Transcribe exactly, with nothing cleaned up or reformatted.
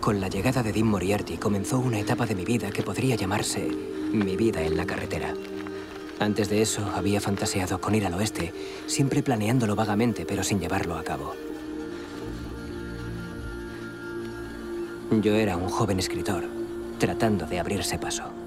Con la llegada de Dean Moriarty comenzó una etapa de mi vida que podría llamarse mi vida en la carretera. Antes de eso, había fantaseado con ir al oeste, siempre planeándolo vagamente, pero sin llevarlo a cabo. Yo era un joven escritor, tratando de abrirse paso.